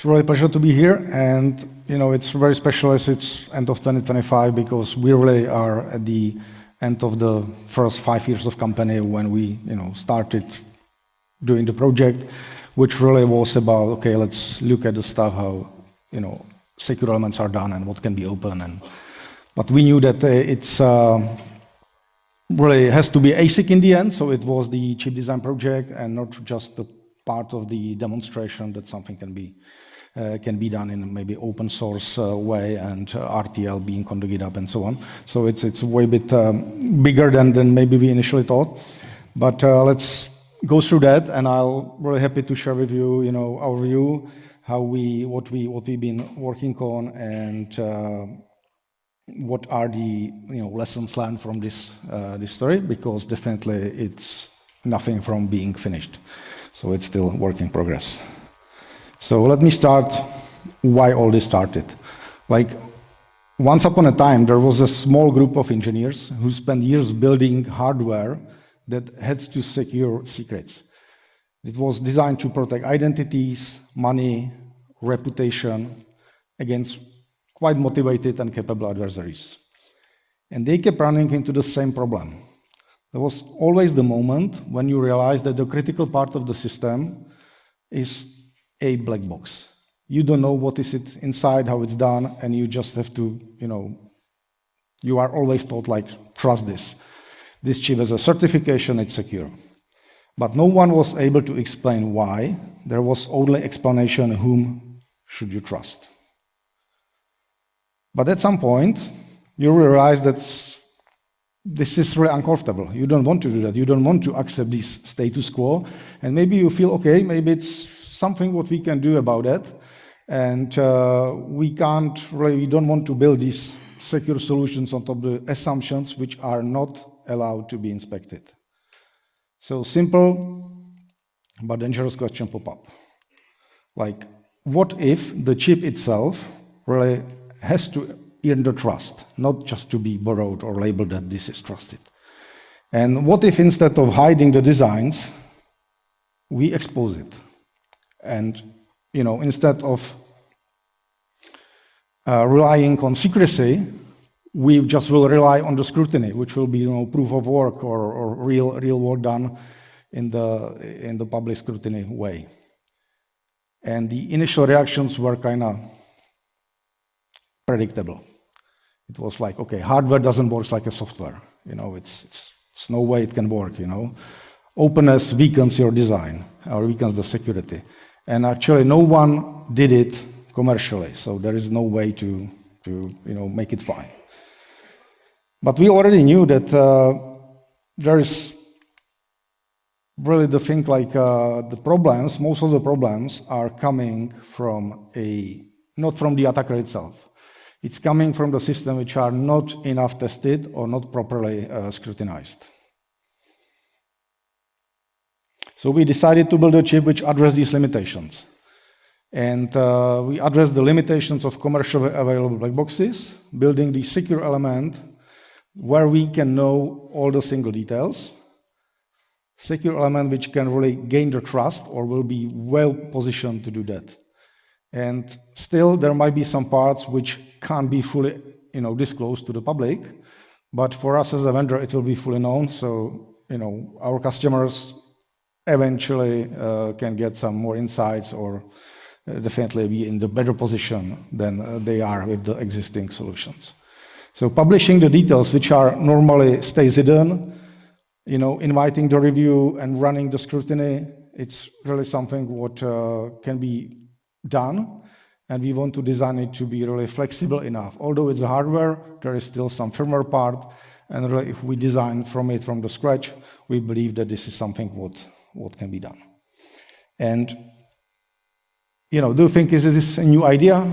It's really a pleasure to be here, and it's very special as it's end of 2025 because we really are at the end of the first 5 years of company when we started doing the project, which really was about okay, let's look at the stuff how secure elements are done and what can be open, but we knew that it's really has to be ASIC in the end, so it was the chip design project and not just the part of the demonstration that something can be done in maybe open source way and RTL being on the GitHub and so on. So it's way bit bigger than maybe we initially thought. But let's go through that, and I'm really happy to share with you, our view, what we've been working on, and what are the lessons learned from this story, because definitely it's nothing from being finished. So it's still work in progress. So let me start why all this started. Like, once upon a time, there was a small group of engineers who spent years building hardware that had to secure secrets. It was designed to protect identities, money, reputation against quite motivated and capable adversaries. And they kept running into the same problem. There was always the moment when you realize that the critical part of the system is a black box. You don't know what is it inside, how it's done, and you just have to, you are always told, like, trust this. This chip has a certification, it's secure. But no one was able to explain why. There was only explanation, whom should you trust? But at some point, you realize that this is really uncomfortable. You don't want to do that. You don't want to accept this status quo. And maybe you feel, okay, maybe it's something what we can do about it. And we don't want to build these secure solutions on top of the assumptions which are not allowed to be inspected. So simple but dangerous question pop up. Like, what if the chip itself really has to earn the trust, not just to be borrowed or labeled that this is trusted? And what if instead of hiding the designs, we expose it? And instead of relying on secrecy, we just will rely on the scrutiny, which will be proof of work or real work done in the public scrutiny way. And the initial reactions were kind of predictable. It was like, okay, hardware doesn't work like a software. It's no way it can work. Openness weakens your design or weakens the security. And actually, no one did it commercially, so there is no way to make it fine. But we already knew that there is really the thing like the problems. Most of the problems are coming from not from the attacker itself. It's coming from the system which are not enough tested or not properly scrutinized. So we decided to build a chip which addressed these limitations. And we addressed the limitations of commercially available black boxes, building the secure element where we can know all the single details, secure element which can really gain the trust or will be well positioned to do that. And still, there might be some parts which can't be fully, disclosed to the public, but for us as a vendor, it will be fully known. So, our customers eventually can get some more insights or definitely be in the better position than they are with the existing solutions. So, publishing the details which are normally stays hidden, inviting the review and running the scrutiny, it's really something what can be done, and we want to design it to be really flexible enough. Although it's a hardware, there is still some firmware part, and really if we design from the scratch, we believe that this is something what can be done. And do you think is this a new idea?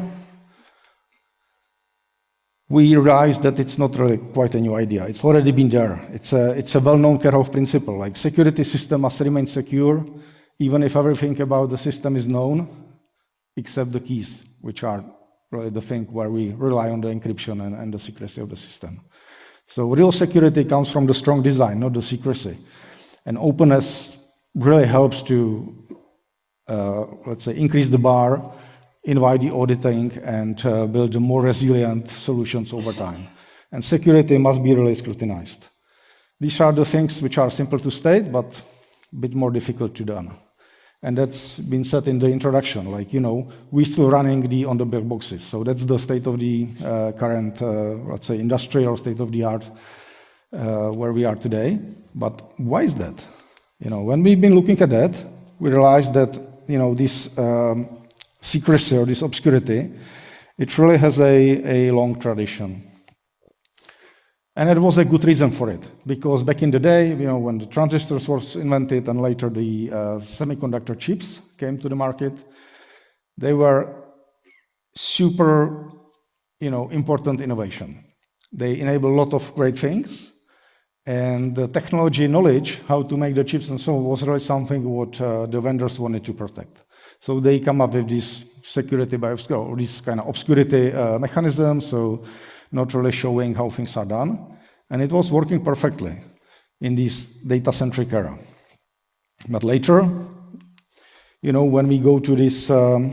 We realized that it's not really quite a new idea. It's already been there. It's a well-known Kerhoff principle. Like, security system must remain secure, even if everything about the system is known, except the keys, which are really the thing where we rely on the encryption and the secrecy of the system. So real security comes from the strong design, not the secrecy. And openness really helps to, let's say, increase the bar invite the auditing and build more resilient solutions over time. And security must be really scrutinized. These are the things which are simple to state, but a bit more difficult to do. And that's been said in the introduction, like, we're still running on the build boxes. So that's the state of the current, let's say, industry or state of the art where we are today. But why is that? When we've been looking at that, we realized that, this secrecy or this obscurity, it really has a long tradition. And it was a good reason for it, because back in the day, when the transistors was invented and later the semiconductor chips came to the market, they were super, important innovation. They enable a lot of great things, and the technology knowledge, how to make the chips and so on, was really something what the vendors wanted to protect. So they come up with this security by obscurity, or this kind of obscurity mechanism, so not really showing how things are done. And it was working perfectly in this data-centric era. But later, when we go to this,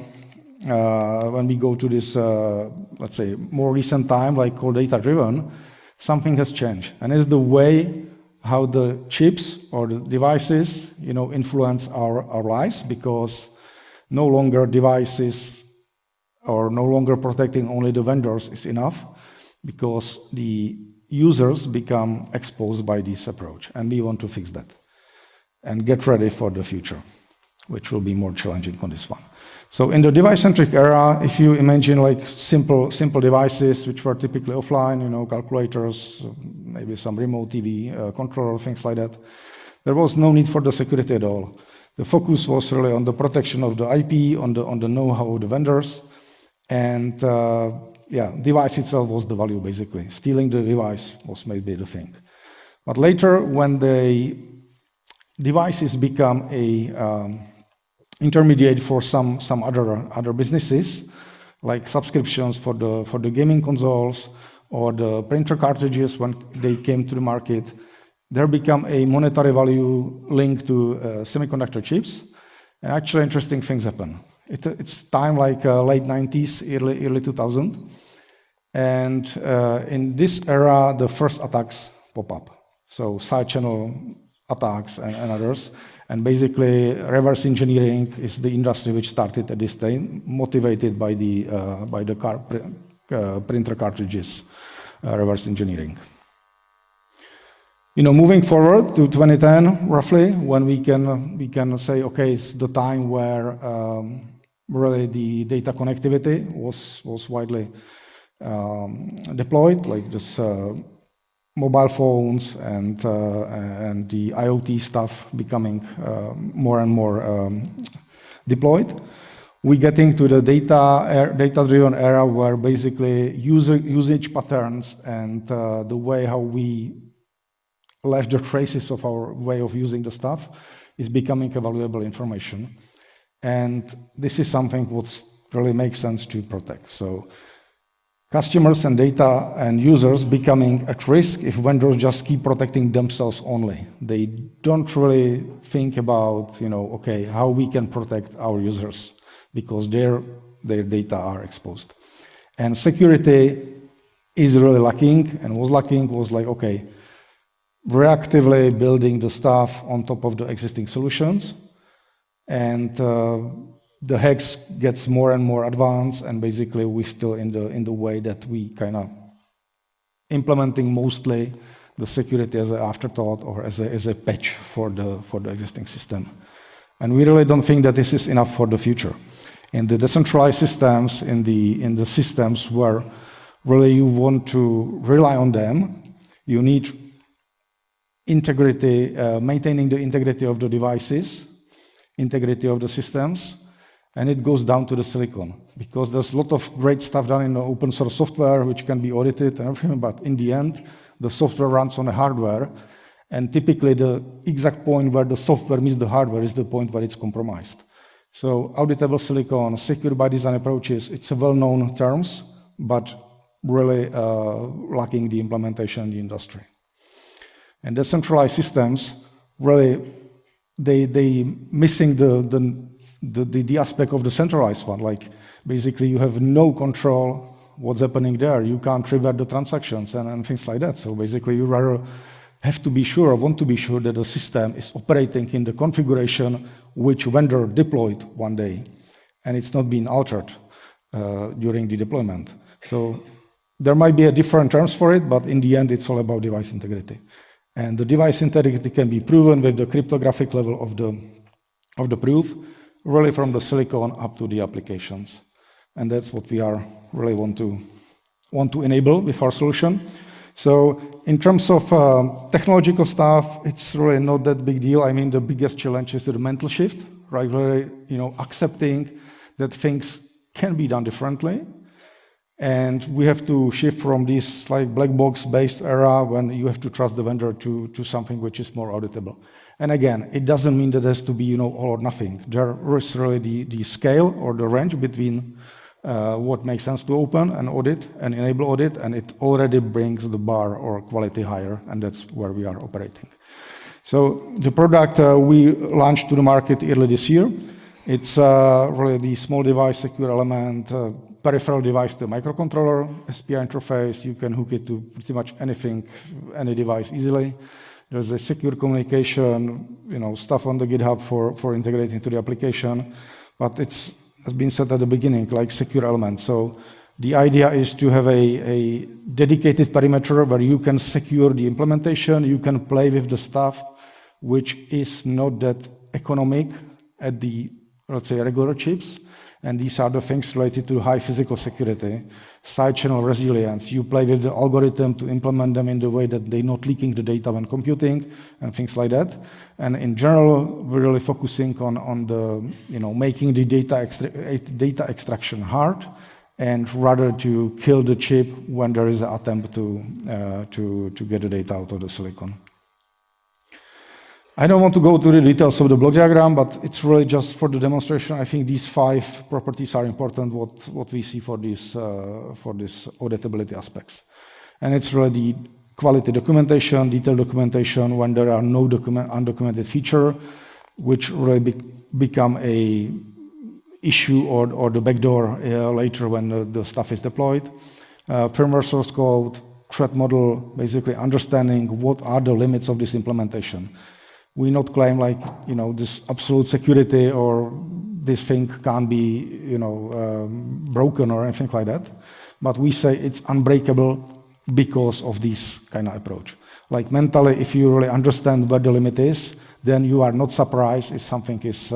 let's say, more recent time, like called data-driven, something has changed. And it's the way how the chips or the devices, influence our lives, because no longer devices or no longer protecting only the vendors is enough, because the users become exposed by this approach, and we want to fix that and get ready for the future, which will be more challenging on this one. So in the device-centric era, if you imagine like simple devices which were typically offline, calculators, maybe some remote TV controller, things like that, there was no need for the security at all. The focus was really on the protection of the IP, on the know-how of the vendors, and device itself was the value, basically. Stealing the device was maybe the thing. But later, when the devices become a intermediate for some other businesses, like subscriptions for the gaming consoles or the printer cartridges when they came to the market, there become a monetary value linked to semiconductor chips, and actually interesting things happen. It's time like late 90s, early 2000, and in this era, the first attacks pop up. So side channel attacks and others, and basically reverse engineering is the industry which started at this time, motivated by the printer cartridges, reverse engineering. Moving forward to 2010, roughly, when we can say, okay, it's the time where really the data connectivity was widely deployed, like this mobile phones and the IoT stuff becoming more and more deployed. We're getting to the data-driven era where basically usage patterns and the way how we left the traces of our way of using the stuff is becoming a valuable information. And this is something what really makes sense to protect. So customers and data and users becoming at risk if vendors just keep protecting themselves only. They don't really think about, okay, how we can protect our users because their data are exposed. And security is really lacking, and was like, okay, reactively building the stuff on top of the existing solutions, and the hacks gets more and more advanced, and basically we're still in the way that we kind of implementing mostly the security as an afterthought or as a patch for the existing system. And we really don't think that this is enough for the future. In the decentralized systems, in the systems where really you want to rely on them, you need integrity, maintaining the integrity of the devices, integrity of the systems, and it goes down to the silicon, because there's a lot of great stuff done in the open source software which can be audited and everything, but in the end, the software runs on the hardware, and typically the exact point where the software meets the hardware is the point where it's compromised. So auditable silicon, secure by design approaches, it's a well-known terms, but really lacking the implementation in the industry. And decentralized systems, really, they missing the the aspect of the centralized one, like basically you have no control what's happening there. You can't revert the transactions and things like that. So basically you rather have to be sure, or want to be sure, that the system is operating in the configuration which vendor deployed one day, and it's not being altered during the deployment. So there might be a different terms for it, but in the end it's all about device integrity. And the device integrity can be proven with the cryptographic level of the proof, really from the silicon up to the applications. And that's what we are really want to enable with our solution. So in terms of technological stuff, it's really not that big deal. I mean, the biggest challenge is the mental shift, right? Really, accepting that things can be done differently. And we have to shift from this like black box based era when you have to trust the vendor to something which is more auditable. And again, it doesn't mean that there has to be all or nothing. There is really the scale or the range between what makes sense to open and audit and enable audit, and it already brings the bar or quality higher, and that's where we are operating. So the product we launched to the market early this year. It's really the small device, secure element, peripheral device to a microcontroller, SPI interface. You can hook it to pretty much anything, any device easily. There's a secure communication, stuff on the GitHub for integrating to the application, but it's has been said at the beginning, like secure element. So the idea is to have a dedicated perimeter where you can secure the implementation, you can play with the stuff which is not that economic at the, let's say, regular chips. And these are the things related to high physical security, side channel resilience. You play with the algorithm to implement them in the way that they're not leaking the data when computing and things like that. And in general, we're really focusing on the, making the data extraction hard, and rather to kill the chip when there is an attempt to get the data out of the silicon. I don't want to go to the details of the block diagram, but it's really just for the demonstration. I think these 5 properties are important, what we see for these auditability aspects. And it's really the quality documentation, detailed documentation, when there are no undocumented feature, which really become a issue or the backdoor later when the stuff is deployed. Firmware source code, threat model, basically understanding what are the limits of this implementation. We not claim like, this absolute security or this thing can't be, broken or anything like that. But we say it's unbreakable because of this kind of approach. Like mentally, if you really understand what the limit is, then you are not surprised if something is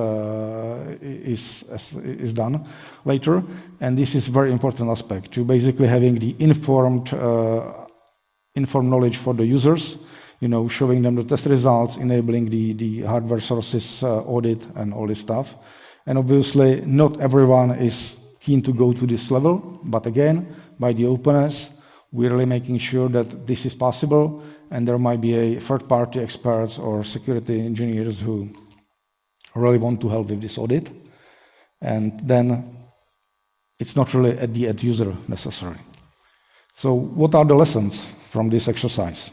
done later. And this is very important aspect to basically having the informed knowledge for the users, showing them the test results, enabling the hardware sources audit and all this stuff. And obviously, not everyone is keen to go to this level, but again, by the openness, we're really making sure that this is possible, and there might be a third-party experts or security engineers who really want to help with this audit. And then it's not really at the end user necessary. So what are the lessons from this exercise?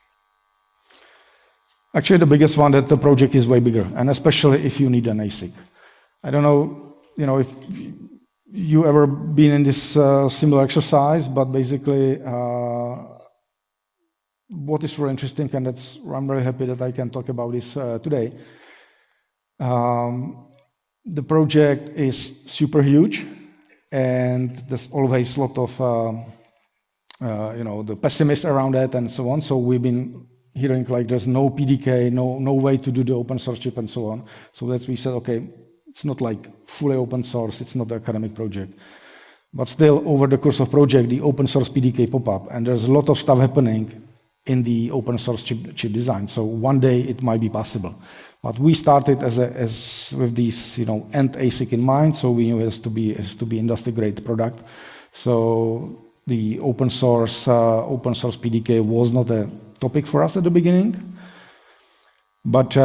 Actually, the biggest one that the project is way bigger, and especially if you need an ASIC. I don't know, if you ever been in this similar exercise, but basically, what is really interesting, and I'm very happy that I can talk about this today. The project is super huge, and there's always a lot of, the pessimists around that and so on. So we've been hearing like there's no PDK, no way to do the open source chip and so on. So that's we said, okay, it's not like fully open source, it's not an academic project. But still, over the course of project, the open source PDK pop up, and there's a lot of stuff happening in the open source chip design. So one day it might be possible. But we started as with this, end ASIC in mind, so we knew it has to be industry grade product. So the open source PDK was not a topic for us at the beginning. But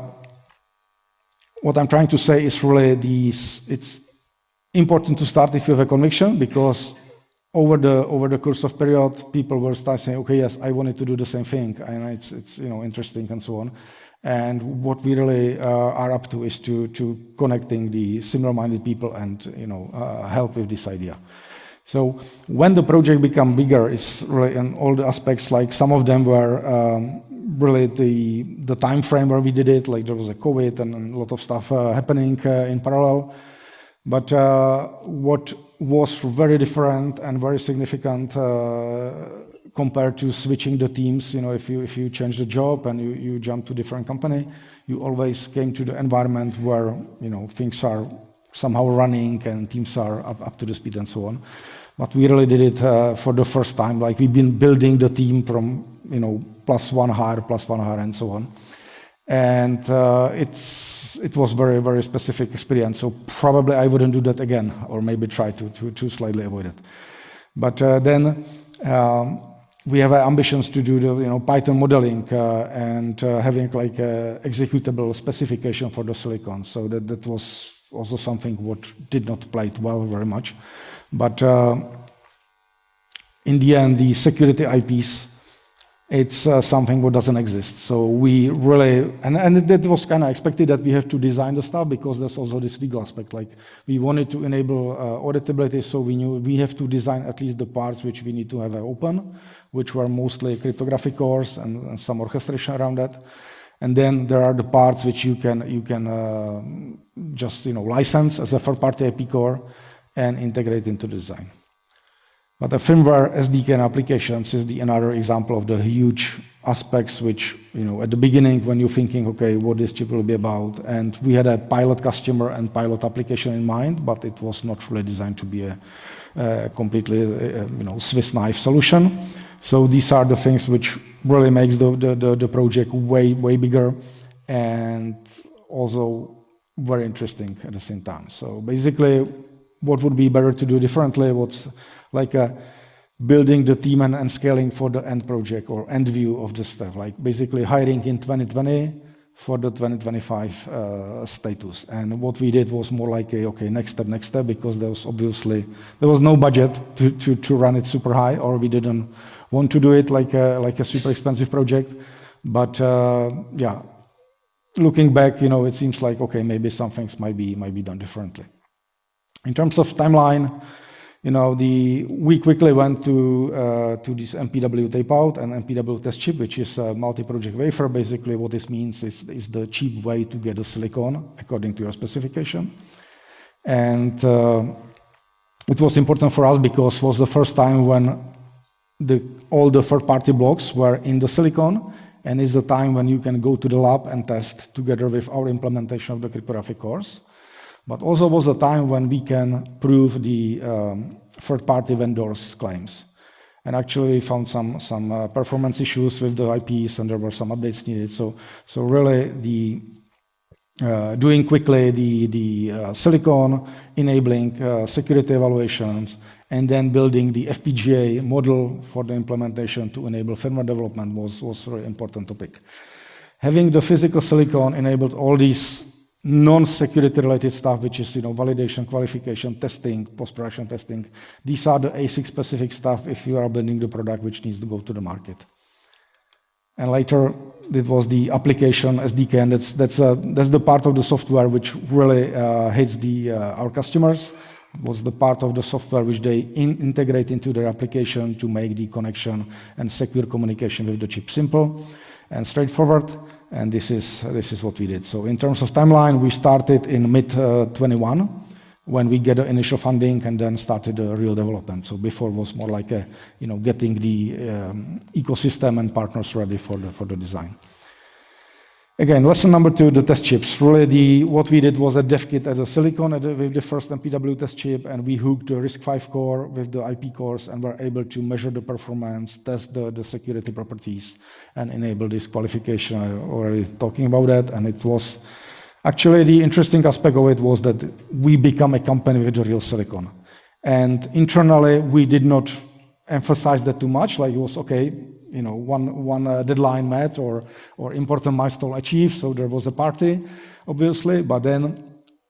what I'm trying to say is really it's important to start if you have a conviction, because over the course of period, people will start saying, okay, yes, I wanted to do the same thing, and it's interesting and so on. And what we really are up to is to connecting the similar-minded people and help with this idea. So when the project become bigger, it's really in all the aspects. Like some of them were really the time frame where we did it. Like there was a COVID and a lot of stuff happening in parallel. But what was very different and very significant compared to switching the teams, if you change the job and you jump to different company, you always came to the environment where things are somehow running and teams are up to the speed and so on. But we really did it for the first time. Like we've been building the team from +1 hire, and so on. And it was very, very specific experience. So probably I wouldn't do that again, or maybe try to slightly avoid it. But then we have ambitions to do the Python modeling and having like a executable specification for the silicon. So that was also something what did not play it well very much. But in the end, the security IPs, it's something what doesn't exist. So we really, and that was kind of expected that we have to design the stuff because there's also this legal aspect. Like we wanted to enable auditability, so we knew we have to design at least the parts which we need to have open, which were mostly cryptographic cores and some orchestration around that. And then there are the parts which you can just license as a third-party IP core and integrate into the design. But the firmware SDK and applications is another example of the huge aspects which, at the beginning when you're thinking, okay, what this chip will be about, and we had a pilot customer and pilot application in mind, but it was not really designed to be a completely, Swiss knife solution. So these are the things which really makes the project way bigger and also very interesting at the same time. So basically, what would be better to do differently? What's like building the team and scaling for the end project or end view of the stuff, like basically hiring in 2020 for the 2025 status. And what we did was more like okay, next step, because there was no budget to run it super high, or we didn't want to do it like a super expensive project. But yeah, looking back, it seems like okay, maybe some things might be done differently. In terms of timeline, we quickly went to this MPW tape-out and MPW test chip, which is a multi-project wafer. Basically, what this means is the cheap way to get the silicon according to your specification. And it was important for us because it was the first time when all the third-party blocks were in the silicon, and it's the time when you can go to the lab and test together with our implementation of the cryptographic cores. But also was a time when we can prove the third-party vendors' claims. And actually we found some performance issues with the IPs, and there were some updates needed. So really doing quickly the silicon, enabling security evaluations, and then building the FPGA model for the implementation to enable firmware development was a really important topic. Having the physical silicon enabled all these non-security related stuff, which is validation, qualification, testing, post-production testing. These are the ASIC specific stuff if you are building the product which needs to go to the market. And later it was the application SDK, and that's the part of the software which really hits our customers. It was the part of the software which they integrate into their application to make the connection and secure communication with the chip simple and straightforward. And this is what we did. So in terms of timeline, we started in mid-21 when we get the initial funding, and then started the real development. So before was more like getting the ecosystem and partners ready for the design. Again, lesson number 2, the test chips. Really, what we did was a dev kit as a silicon with the first MPW test chip, and we hooked the RISC-V core with the IP cores, and were able to measure the performance, test the security properties, and enable this qualification. I already talking about that, and it was actually the interesting aspect of it was that we become a company with the real silicon, and internally we did not emphasize that too much. Like it was okay. One deadline met or important milestone achieved, so there was a party, obviously, but then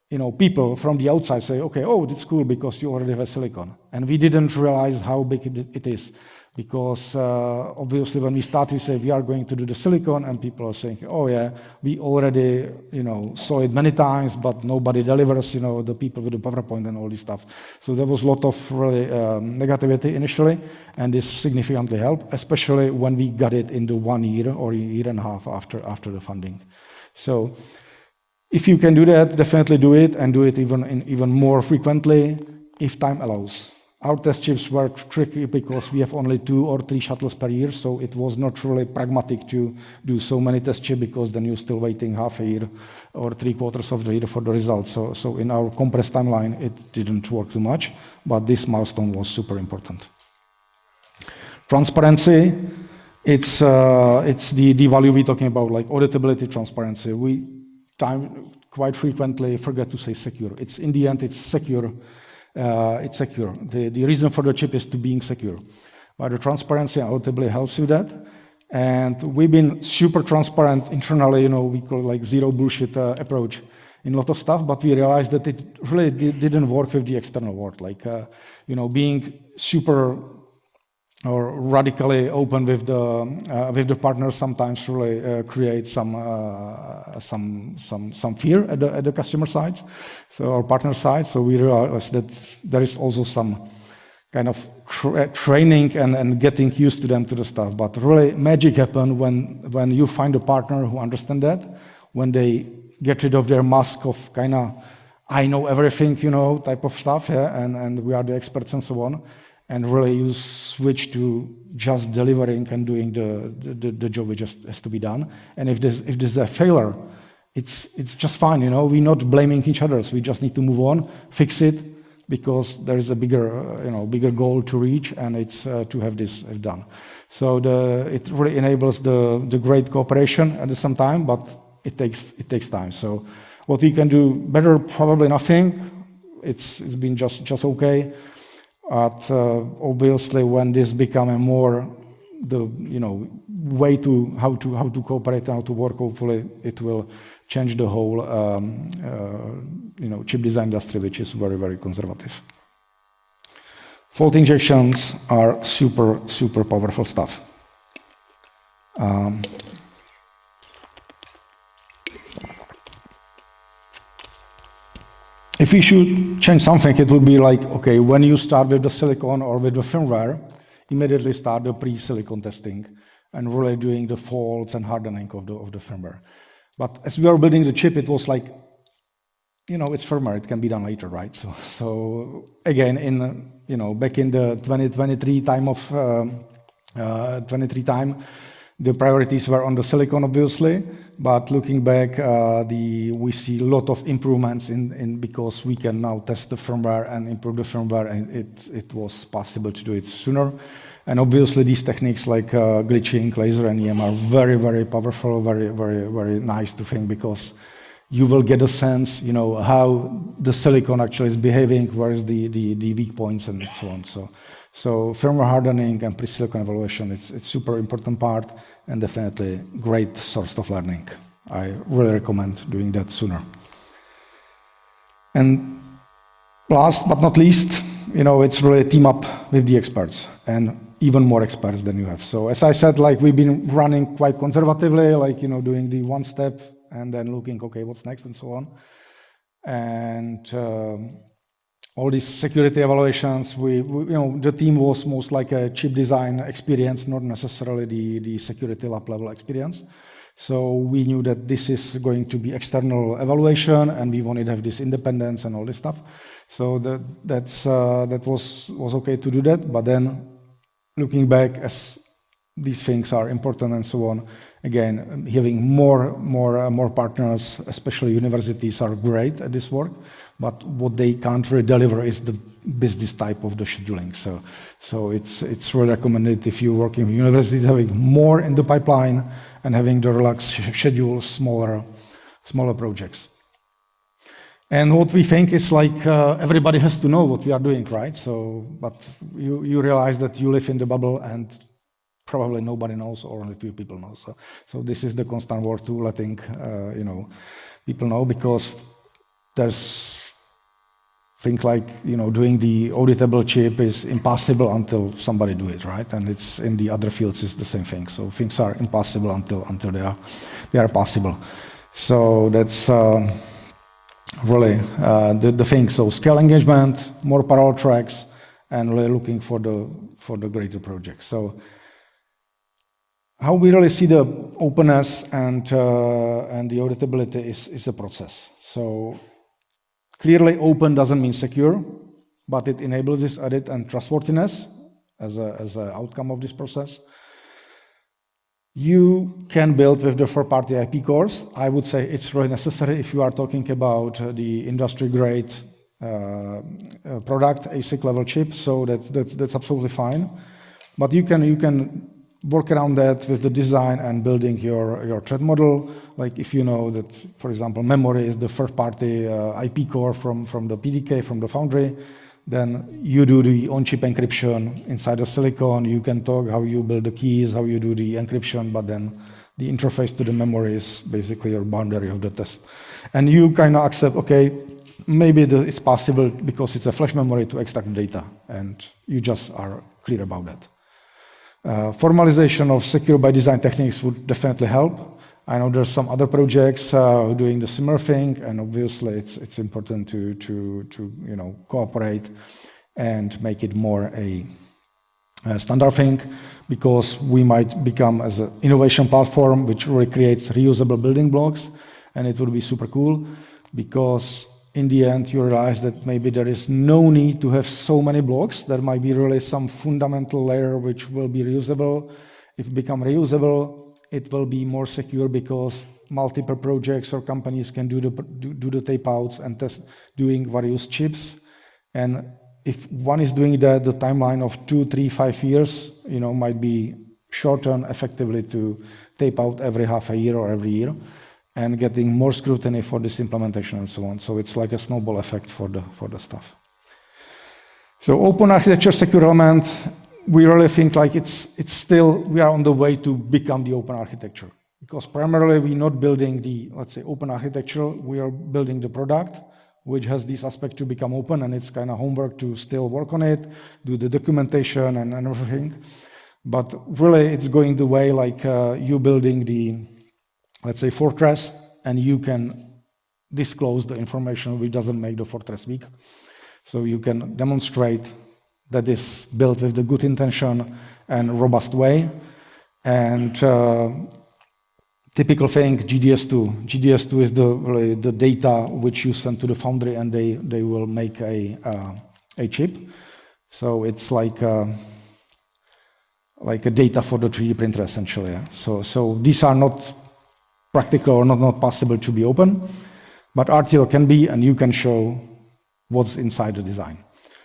people from the outside say, okay, oh, that's cool because you already have silicon. And we didn't realize how big it is. Because obviously when we start, we say we are going to do the silicon, and people are saying, oh yeah, we already saw it many times, but nobody delivers, the people with the PowerPoint and all this stuff. So there was a lot of really negativity initially, and this significantly helped, especially when we got it in the 1 year or a year and a half after the funding. So if you can do that, definitely do it, and do it even more frequently if time allows. Our test chips were tricky because we have only 2 or 3 shuttles per year, so it was not really pragmatic to do so many test chips, because then you're still waiting half a year or 3/4 of the year for the results. So in our compressed timeline, it didn't work too much, but this milestone was super important. Transparency, it's the value we're talking about, like auditability, transparency. We quite frequently forget to say secure. It's in the end, it's secure. It's secure. The reason for the chip is to being secure. But the transparency and auditability helps with that. And we've been super transparent internally, we call it like zero bullshit approach in a lot of stuff, but we realized that it really didn't work with the external world. Like, being super or radically open with the partners sometimes really creates some fear at the customer side, or partner side. So we realized that there is also some kind of training and getting used to them to the stuff. But really, magic happens when you find a partner who understands that, when they get rid of their mask of kind of I know everything, type of stuff, yeah, and we are the experts and so on. And really you switch to just delivering and doing the job which just has to be done. And if there's a failure, it's just fine, we're not blaming each other. So we just need to move on, fix it, because there is a bigger goal to reach, and it's to have this done. So it really enables the great cooperation at the same time, but it takes time. So what we can do better, probably nothing. It's been just okay. But obviously, when this becomes a more way to how to cooperate and how to work, hopefully it will change the whole chip design industry, which is very, very conservative. Fault injections are super powerful stuff. If you should change something, it would be like, okay, when you start with the silicon or with the firmware, immediately start the pre-silicon testing and really doing the faults and hardening of the firmware. But as we were building the chip, it was like, it's firmware, it can be done later, right? So again, back in the 2023 time, the priorities were on the silicon, obviously. But looking back, we see a lot of improvements because we can now test the firmware and improve the firmware, and it was possible to do it sooner. And obviously, these techniques like glitching, laser, and EM are very, very powerful, very, very, very nice to think, because you will get a sense, how the silicon actually is behaving, where is the weak points, and so on. So firmware hardening and pre-silicon evaluation, it's super important part, and definitely great source of learning. I really recommend doing that sooner. And last but not least, it's really a team up with the experts, and even more experts than you have. So as I said, like we've been running quite conservatively, like, doing the one step and then looking, okay, what's next and so on. And all these security evaluations, the team was most like a chip design experience, not necessarily the security lab level experience. So we knew that this is going to be external evaluation, and we wanted to have this independence and all this stuff. So that was okay to do that. But then looking back, as these things are important and so on, again, having more partners, especially universities, are great at this work. But what they can't really deliver is the business type of the scheduling. So it's really recommended if you're working with universities, having more in the pipeline and having the relaxed schedule, smaller projects. And what we think is like everybody has to know what we are doing, right? So, but you realize that you live in the bubble and probably nobody knows, or only few people know. So this is the constant work to letting people know, because there's things like, doing the auditable chip is impossible until somebody do it, right? And it's in the other fields, it's the same thing. So things are impossible until they are possible. So that's really the thing. So scale engagement, more parallel tracks, and really looking for the greater project. So how we really see the openness and the auditability is a process. So clearly, open doesn't mean secure, but it enables this audit and trustworthiness as an outcome of this process. You can build with the third-party IP cores. I would say it's really necessary if you are talking about the industry-grade product, ASIC level chip. So that's absolutely fine. But you can work around that with the design and building your thread model. Like if you know that, for example, memory is the third-party IP core from the PDK, from the foundry, then you do the on-chip encryption inside the silicon. You can talk how you build the keys, how you do the encryption, but then the interface to the memory is basically your boundary of the test. And you kind of accept, okay, maybe it's possible because it's a flash memory to extract data, and you just are clear about that. Formalization of secure by design techniques would definitely help. I know there's some other projects doing the similar thing, and obviously it's important to cooperate and make it more a standard thing, because we might become as an innovation platform which really creates reusable building blocks, and it would be super cool, because in the end you realize that maybe there is no need to have so many blocks. There might be really some fundamental layer which will be reusable. If it becomes reusable, it will be more secure because multiple projects or companies can do the tape outs and test doing various chips. And if one is doing that, the timeline of 2, 3, 5 years, might be shortened effectively to tape out every half a year or every year, and getting more scrutiny for this implementation and so on. So it's like a snowball effect for the stuff. So open architecture, secure element, we really think like it's still, we are on the way to become the open architecture, because primarily we're not building the, let's say, open architecture, we are building the product, which has this aspect to become open, and it's kind of homework to still work on it, do the documentation and everything. But really it's going the way like you building the, let's say, fortress, and you can disclose the information which doesn't make the fortress weak. So you can demonstrate that is built with the good intention and robust way. And typical thing, GDS2. GDS2 is really the data which you send to the foundry, and they will make a chip. So it's like a data for the 3D printer essentially. Yeah? So these are not practical or not possible to be open, but RTL can be, and you can show what's inside the design.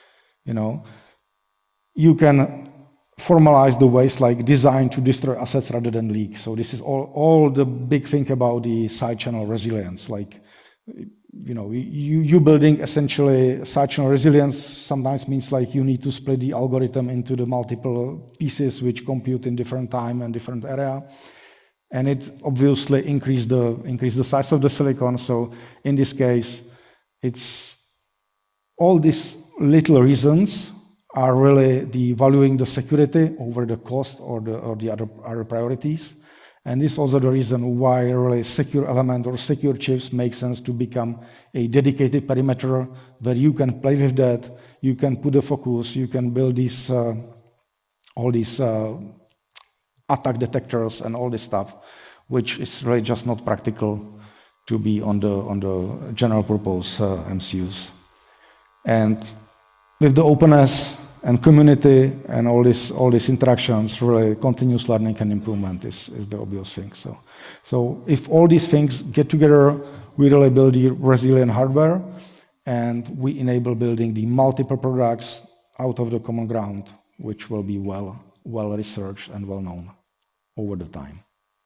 You can formalize the ways like design to destroy assets rather than leak. So this is all the big thing about the side channel resilience. Like, you building essentially side channel resilience sometimes means like you need to split the algorithm into the multiple pieces which compute in different time and different area. And it obviously increase the size of the silicon. So in this case, it's all these little reasons are really the valuing the security over the cost or the other priorities. And this is also the reason why really secure element or secure chips make sense to become a dedicated perimeter where you can play with that, you can put the focus, you can build these all these attack detectors and all this stuff, which is really just not practical to be on the general purpose MCUs. And with the openness and community and all these interactions, really continuous learning and improvement is the obvious thing. So if all these things get together, we really build the resilient hardware, and we enable building the multiple products out of the common ground, which will be well researched and well known over the time.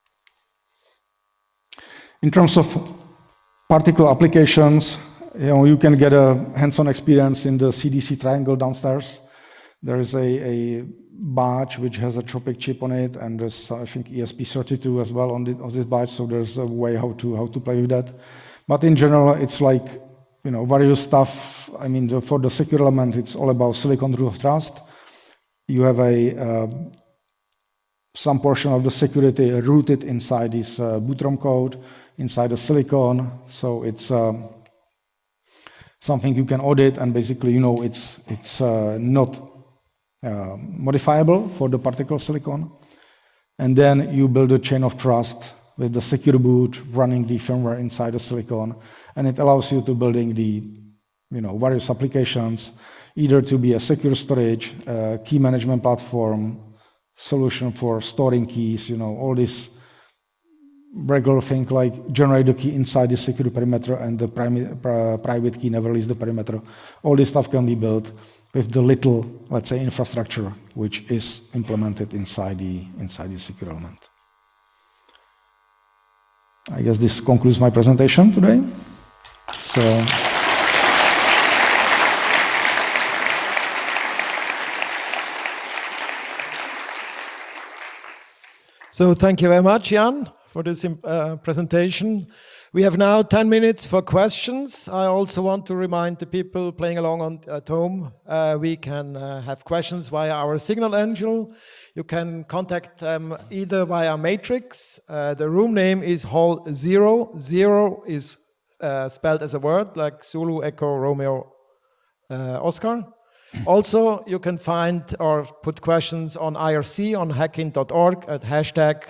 In terms of particular applications, you can get a hands-on experience in the CDC triangle downstairs. There is a batch which has a Tropic chip on it, and there's, I think, ESP32 as well on this batch, so there's a way how to play with that. But in general, it's like various stuff. I mean, for the secure element, it's all about silicon root of trust. You have some portion of the security rooted inside this bootrom code, inside the silicon. So it's something you can audit, and basically, it's not modifiable for the particular silicon. And then you build a chain of trust with the secure boot running the firmware inside the silicon, and it allows you to building the various applications, either to be a secure storage, key management platform, solution for storing keys, all this regular thing like generate the key inside the secure perimeter and the private key never leaves the perimeter. All this stuff can be built with the little, let's say, infrastructure which is implemented inside the secure element. I guess this concludes my presentation today. So thank you very much, Jan, for this presentation. We have now 10 minutes for questions. I also want to remind the people playing along at home, we can have questions via our Signal Angel. You can contact them either via Matrix. The room name is Hall 0. 0 is spelled as a word, like Zulu, Echo, Romeo, Oscar. Also, you can find or put questions on IRC on hackin.org at hashtag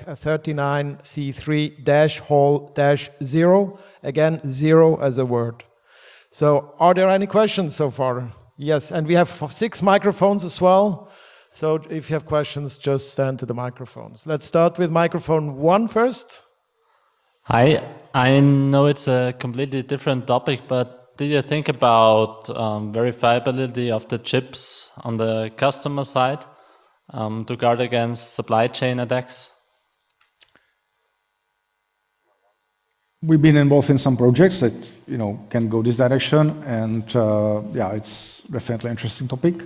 39C3-Hall-0. Again, 0 as a word. So, are there any questions so far? Yes, and we have 6 microphones as well. So, if you have questions, just stand to the microphones. Let's start with microphone 1 first. Hi, I know it's a completely different topic, but did you think about verifiability of the chips on the customer side to guard against supply chain attacks? We've been involved in some projects that can go this direction, and it's definitely an interesting topic.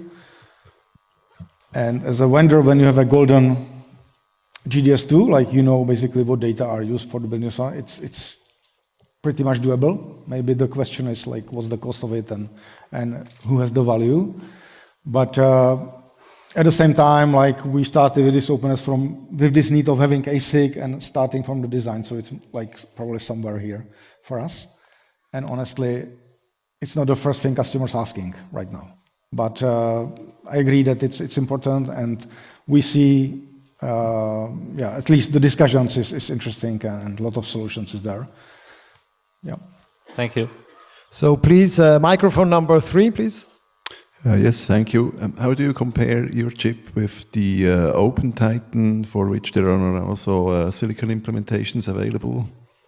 And as a vendor, when you have a golden GDS2, like basically what data are used for the business, it's pretty much doable. Maybe the question is like, what's the cost of it and who has the value? But at the same time, like we started with this openness with this need of having ASIC and starting from the design. So it's like probably somewhere here for us. And honestly, it's not the first thing customers are asking right now. But I agree that it's important, and we see, at least the discussions is interesting, and a lot of solutions is there. Yeah. Thank you. So please, microphone number 3, please. Yes, thank you. How do you compare your chip with the OpenTitan, for which there are also silicon implementations available?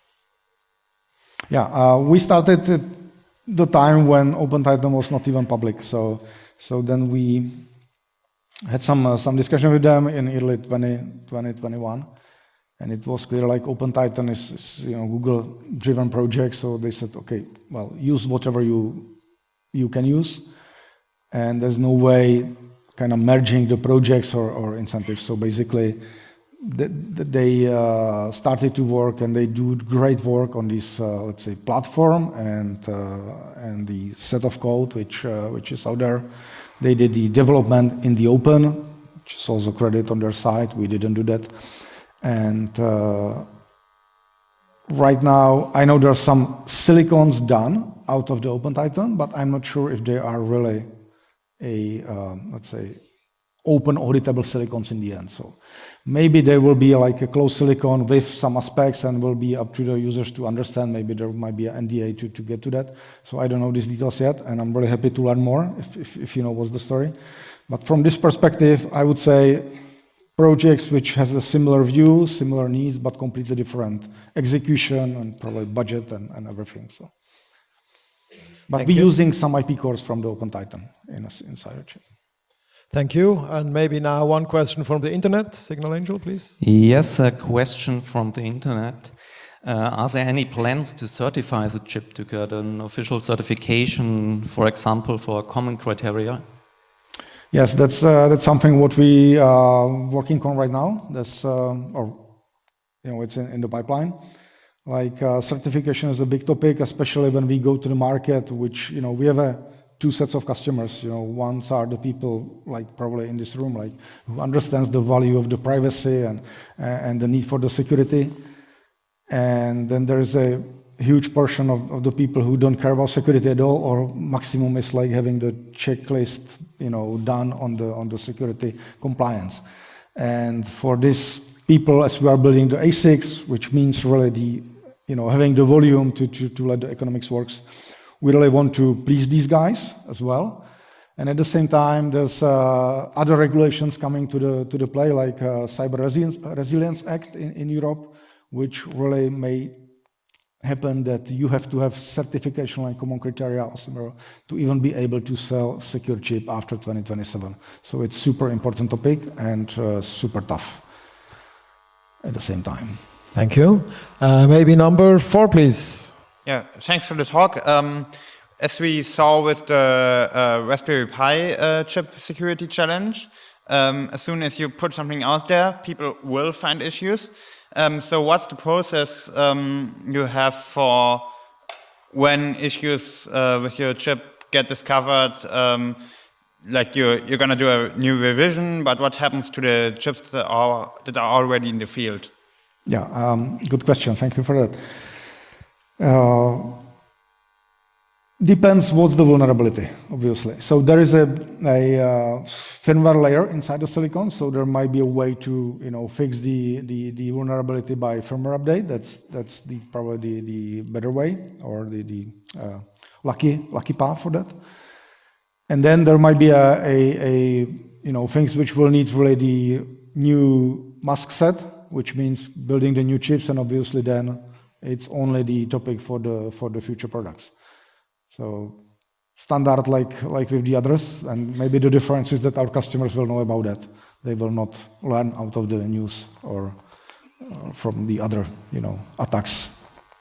Yeah, we started at the time when OpenTitan was not even public. So then we had some discussion with them in early 2021. And it was clear, like OpenTitan is Google-driven project, so they said, okay, well, use whatever you can use, and there's no way kind of merging the projects or incentives. So basically, they started to work, and they do great work on this, let's say, platform and the set of code which is out there. They did the development in the open, which is also credit on their side. We didn't do that. And right now, I know there are some silicons done out of the OpenTitan, but I'm not sure if they are really let's say, open auditable silicons in the end. So maybe there will be like a closed silicon with some aspects, and will be up to the users to understand. Maybe there might be an NDA to get to that. So I don't know these details yet, and I'm really happy to learn more if you know what's the story. But from this perspective, I would say projects which has a similar view, similar needs, but completely different execution and probably budget and everything. So, but we're using some IP cores from the OpenTitan inside a chip. Thank you. And maybe now one question from the internet. Signal Angel, please. Yes, a question from the internet. Are there any plans to certify the chip to get an official certification, for example, for common criteria? Yes, that's something what we are working on right now. That's it's in the pipeline. Like certification is a big topic, especially when we go to the market, which, we have two sets of customers. Ones are the people, like probably in this room, like who understands the value of the privacy and the need for the security. And then there is a huge portion of the people who don't care about security at all, or maximum is like having the checklist, done on the security compliance. And for these people, as we are building the ASICs, which means really having the volume to let the economics works, we really want to please these guys as well. And at the same time, there's other regulations coming to the play, like Cyber Resilience Act in Europe, which really may happen that you have to have certification and common criteria also to even be able to sell secure chip after 2027. So it's super important topic and super tough at the same time. Thank you. Maybe number 4, please. Yeah, thanks for the talk. As we saw with the Raspberry Pi chip security challenge, as soon as you put something out there, people will find issues. So what's the process you have for when issues with your chip get discovered? Like you're going to do a new revision, but what happens to the chips that are already in the field? Yeah, good question. Thank you for that. Depends what's the vulnerability, obviously. So there is a firmware layer inside the silicon, so there might be a way to fix the vulnerability by firmware update. That's probably the better way, or the lucky path for that. And then there might be a things which will need really the new mask set, which means building the new chips, and obviously then it's only the topic for the future products. So standard like with the others, and maybe the difference is that our customers will know about that. They will not learn out of the news or from the other attacks.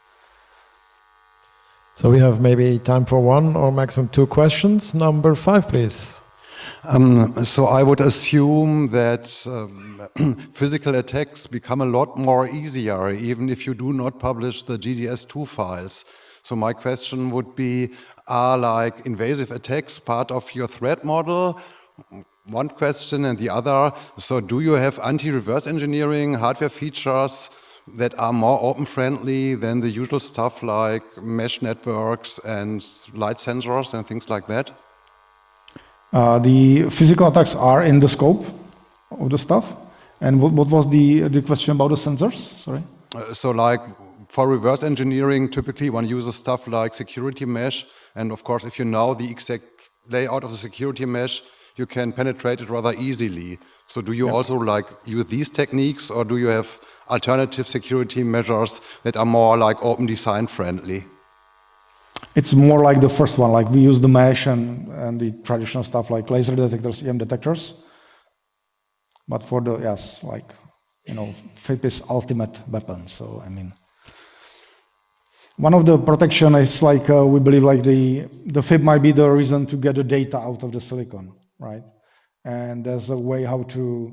So we have maybe time for 1 or maximum 2 questions. Number 5, please. So I would assume that physical attacks become a lot more easier, even if you do not publish the GDS2 files. So my question would be, are like invasive attacks part of your threat model? One question, and the other, so do you have anti-reverse engineering hardware features that are more open-friendly than the usual stuff like mesh networks and light sensors and things like that? The physical attacks are in the scope of the stuff. And what was the question about the sensors? Sorry. So like for reverse engineering, typically one uses stuff like security mesh. And of course, if you know the exact layout of the security mesh, you can penetrate it rather easily. So do you also like use these techniques, or do you have alternative security measures that are more like open design friendly? It's more like the first one, like we use the mesh and the traditional stuff like laser detectors, EM detectors. But for the, FIP is ultimate weapon. So, I mean, one of the protection is like, we believe like the FIP might be the reason to get the data out of the silicon, right? And there's a way how to,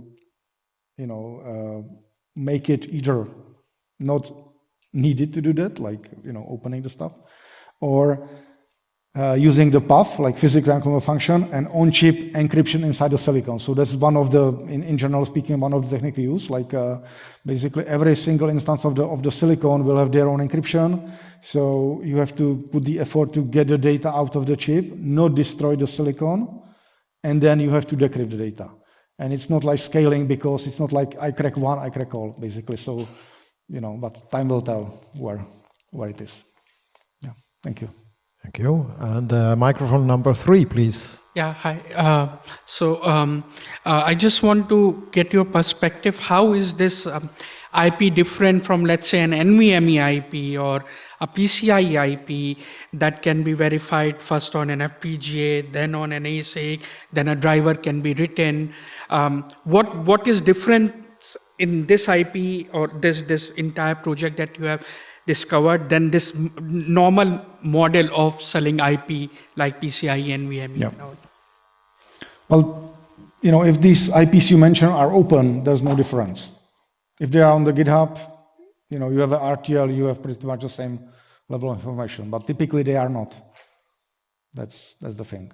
make it either not needed to do that, like, opening the stuff, or using the PUF, like physical unclonable function, and on-chip encryption inside the silicon. So that's one of the, in general speaking, one of the techniques we use. Like basically every single instance of the silicon will have their own encryption. So you have to put the effort to get the data out of the chip, not destroy the silicon, and then you have to decrypt the data. And it's not like scaling, because it's not like I crack one, I crack all, basically. So, but time will tell where it is. Yeah, thank you. Thank you. And microphone number 3, please. Yeah, hi. I just want to get your perspective. How is this IP different from, let's say, an NVMe IP or a PCIe IP that can be verified first on an FPGA, then on an ASIC, then a driver can be written? What is different in this IP or this entire project that you have discovered than this normal model of selling IP like PCIe and NVMe? Yeah. Well, if these IPs you mentioned are open, there's no difference. If they are on the GitHub, you know, you have an RTL, you have pretty much the same level of information, but typically they are not. That's the thing.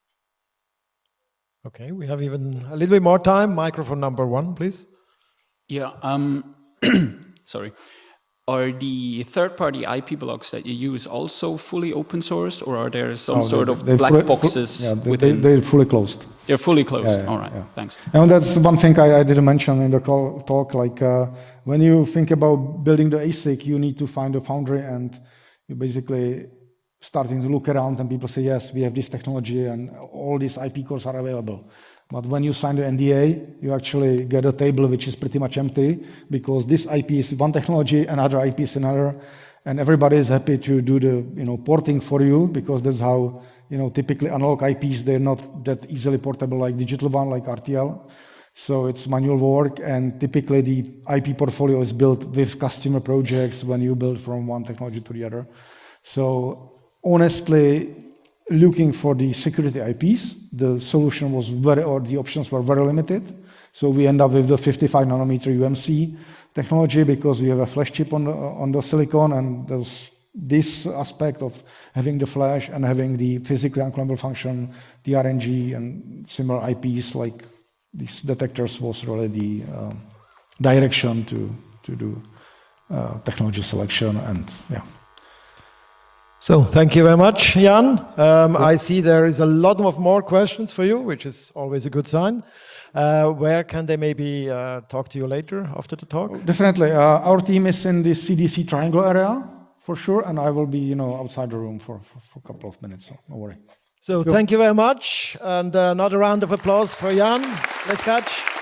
Okay, we have even a little bit more time. Microphone number 1, please. Yeah, sorry. Are the third-party IP blocks that you use also fully open source, or are there some sort of black boxes within? They're fully closed. They're fully closed. Yeah, All right, yeah. thanks. And that's one thing I didn't mention in the talk. Like when you think about building the ASIC, you need to find a foundry, and you basically starting to look around, and people say, yes, we have this technology, and all these IP cores are available. But when you sign the NDA, you actually get a table which is pretty much empty, because this IP is one technology, another IP is another, and everybody is happy to do the porting for you, because that's how typically analog IPs, they're not that easily portable like digital one, like RTL. So it's manual work, and typically the IP portfolio is built with customer projects when you build from one technology to the other. So honestly, looking for the security IPs, the solution was the options were very limited. So we end up with the 55 nanometer UMC technology, because we have a flash chip on the silicon, and there's this aspect of having the flash and having the physically unclonable function, the RNG and similar IPs like these detectors was really the direction to do technology selection, and yeah. So thank you very much, Jan. I see there is a lot of more questions for you, which is always a good sign. Where can they maybe talk to you later after the talk? Definitely. Our team is in the CDC Triangle area for sure, and I will be outside the room for a couple of minutes, so no worry. So thank you very much, and another round of applause for Jan Lescach.